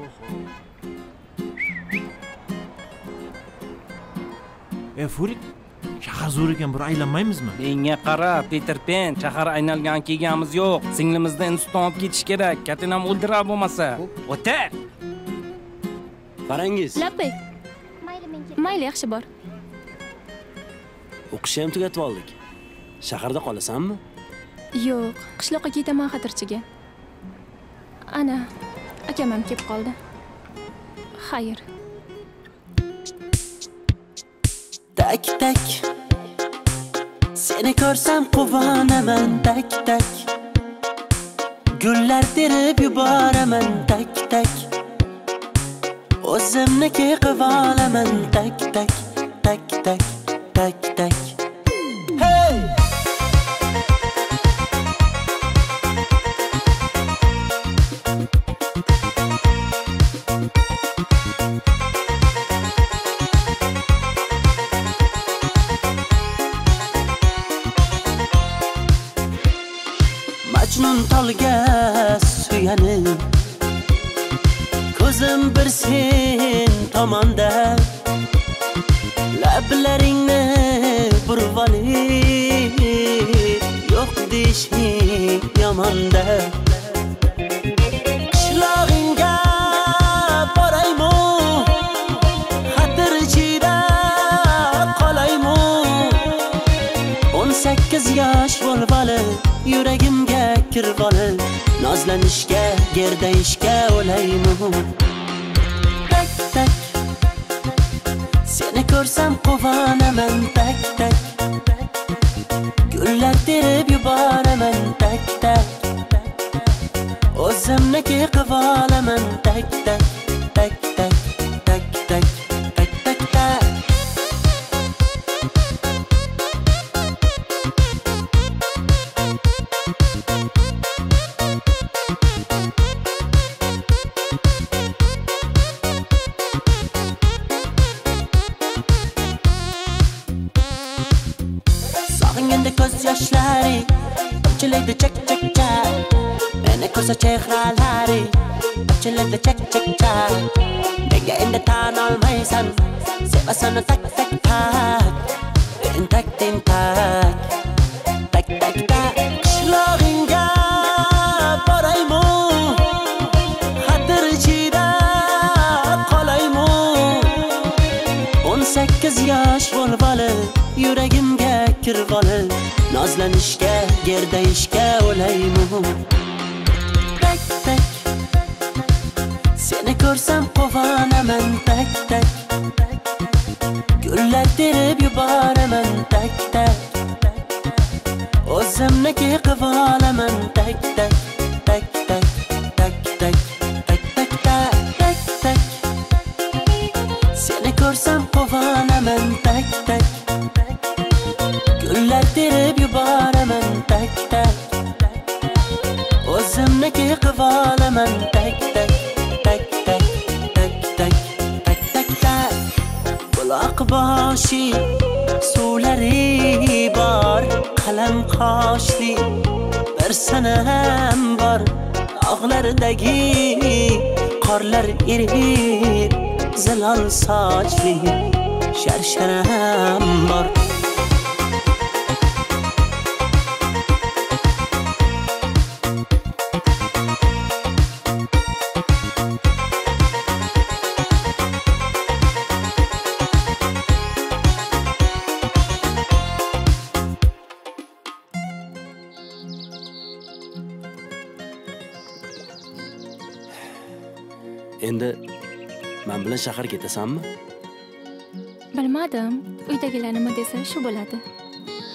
Furik, shahar zo'r ekan, bir aylanmaymizmi? Menga qara, Peter Pan, shahar aylangani kelganimiz yo'q. Singlimizni institutdan olib ketish kerak. Katinam o'ldirar bo'lmasa. O'ta. Qarangiz. Labbay. Mayli, yaxshi bor. O'qishni ham tugatib oldik. Shaharda qolasanmi? Yo'q, qishloqqa ketaman xatirchiga. Ana, akam ham kelib qoldi. Xayr. Tak tak seni ko'rsam quvonaman tak tak gullar terib yuboraman tak tak o'zimniki qilib olaman tak tak tak tak tak tak hey Majnun tolga suyanib ko'zim bir sen tomonda lablaringni burib olib yo'q deyishing yomonda qishlog'ingga boraymi xatirchida qolaymi 18 yosh bo'lib olib yuragimga kirib olib nozlanishga gerdayishga o'laymi tak tak seni ko'rsam quvonaman tak tak gullar terib yuboraman tak tak o'zimniki qilib olaman tak tak tak tak tak tak tak tak tak ko'z yoshlari ochiladi chak chak chak meni ko'rsa chehralari ochiladi chak chak chak nega endi tan olmaysan sevasan tak tak tak tentak tentak tak tak tak qishlog'ingga boraymi xatirchida qolaymi 18 yosh bo'lib olib yuragimga kirib olib nozlanishga gerdayishga o'laymi tak tak seni ko'rsam quvonaman tak tak gullar terib yuboraman tak tak o'zimniki qilib olaman tak tak tak tak tak tak tak tak tak tak seni ko'rsam quvonaman tak tak gullar terib yuboraman tak tak o'zimniki qilib olaman tak tak tak tak tak tak tak tak tak buloq boshi suvlari bor qalam qoshli bir sanam bor og'lardagi qorlar erib zilol sochli sharsharam bor Endi men bilan shahar ketasanmi? Bilmadim. Uydagilar nima desa shu bo'ladi.